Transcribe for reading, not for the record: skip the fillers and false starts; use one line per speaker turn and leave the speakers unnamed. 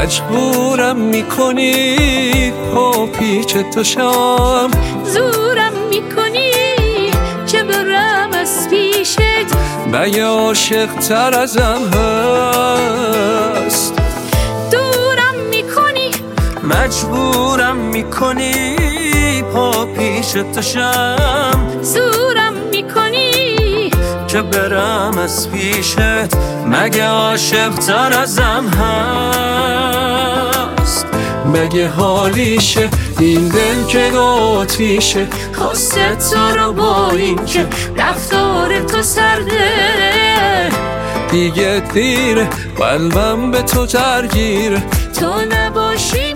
مجبورم میکنی پا پیش تو شام،
زورم میکنی که برم از پیشت.
مگه عاشق تر ازم هست؟
دورم میکنی
مجبورم میکنی پا پیش تو شم،
زورم میکنی
که برم از پیشت. مگه عاشق تر ازم هست؟ مگه حالیشه این دل که آتیشه، خواسته تو رو با این که
رفتار تو سرده.
دیگه دیره قلبم به تو درگیره.
تو نباشی